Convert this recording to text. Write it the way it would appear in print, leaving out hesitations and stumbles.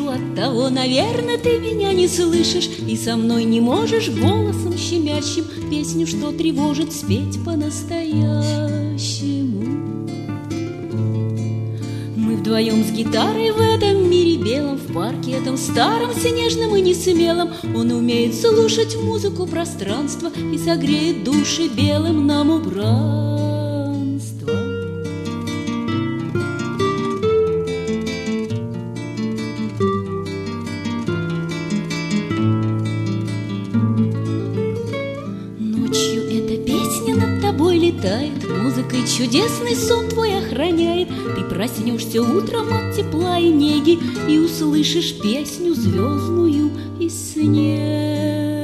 Оттого, наверное, ты меня не слышишь и со мной не можешь голосом щемящим песню, что тревожит, спеть по-настоящему. Мы вдвоем с гитарой в этом мире белом, в парке этом старом, снежном и несмелом. Он умеет слушать музыку пространства и согреет души белым нам убранство. Ночью эта песня над тобой летает, музыкой чудесный сон твой охраняет. Ты проснешься утром от тепла и неги и услышишь песню звездную из снега.